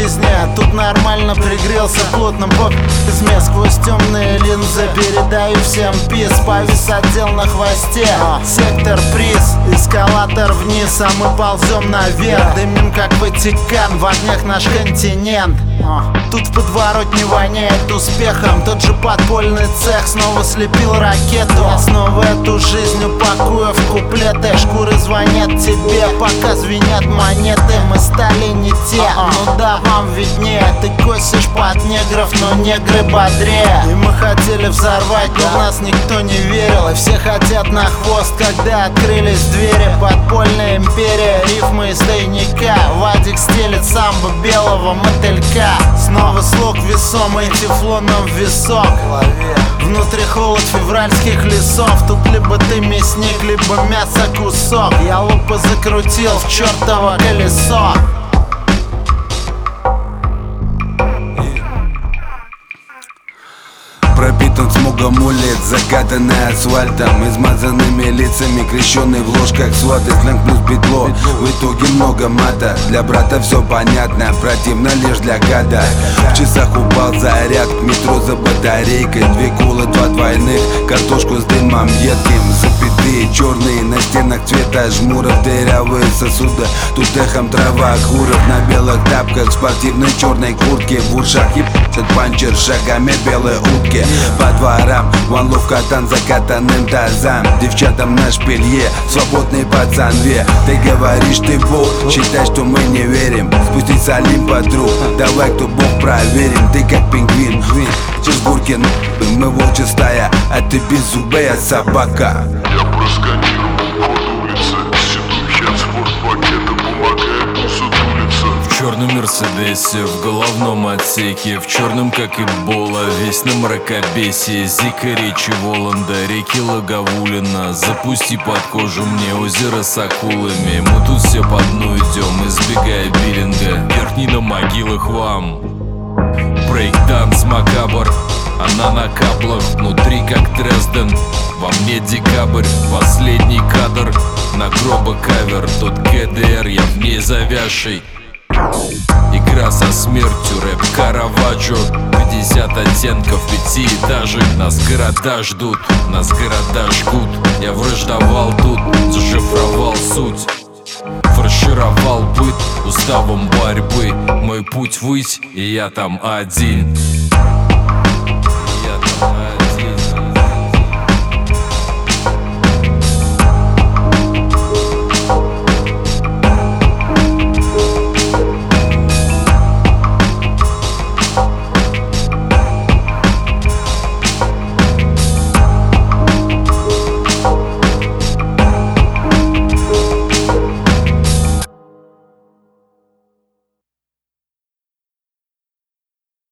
жизни. Тут нормально пригрелся плотным бок изме. Сквозь темные линзы передаю всем пис. Повис отдел на хвосте, сектор приз. Эскалатор вниз, а мы ползем наверх. Дымим как Ватикан, в огнях наш континент. Тут в подворотне воняет успехом. Тот же подпольный цех снова слепил ракету. Я снова эту жизнь упакую в куплеты. Шкуры звонят тебе, пока звенят монеты. Мы стали не те, ну да, вам виднее. Ты косишь под негров, но негры бодрее. И мы хотели взорвать, но в нас никто не верил. И все хотят на хвост, когда открылись двери. Подпольная империя, рифмы из тайника. Вадик стелит самбо белого мотылька. Снова слог весомый, тефлоном в висок. Внутри холод февральских лесов. Тут либо ты мясник, либо мясо кусок. Я лупы закрутил в чертово колесо. Пропитан смогом улиц, закатанный асфальтом, измазанными лицами, крещенный в ложках сваты. Сленг плюс битло, в итоге много мата. Для брата все понятно, противно лишь для гада. В часах упал заряд, к метро за батарейкой. 2 колы, 2 двойных, картошку с дымом едким. Запятые черные, на стенах цвета жмуров, дырявые сосуды. Тут эхом трава, куров на белых тапках, в спортивной черной куртке. В ушах ебать панчер, шагами белые утки. По дворам, ван лов катан закатанным тазам. Девчатам на шпилье, свободный пацан ве. Ты говоришь, ты бог, считай, что мы не верим. Спустись с Олимпа, друг, давай, кто бог, проверим. Ты как пингвин, через бурки, мы волчья стая, а ты беззубая собака. Я просканировал ход улицы, седухи от спортпакета, помогает не сутулиться. В черном мерседесе, в головном отсеке, в черном как Эбола, весь на мракобесие. Зика речи Воланда, реки Лаговулина. Запусти под кожу мне озеро с акулами. Мы тут все по дну идем, избегая биллинга. Верхний на могилах вам. Брейкданс макабр, она на каплах, внутри как Дрезден. Во мне декабрь, последний кадр. На гроба кавер, тот КДР, я в ней завязший. Игра со смертью, рэп Караваджо. 50 оттенков, 5-этажек. Нас города ждут, нас города жгут. Я враждовал тут, зашифровал суть. Фаршировал быт уставом борьбы. Мой путь ввысь, и я там один.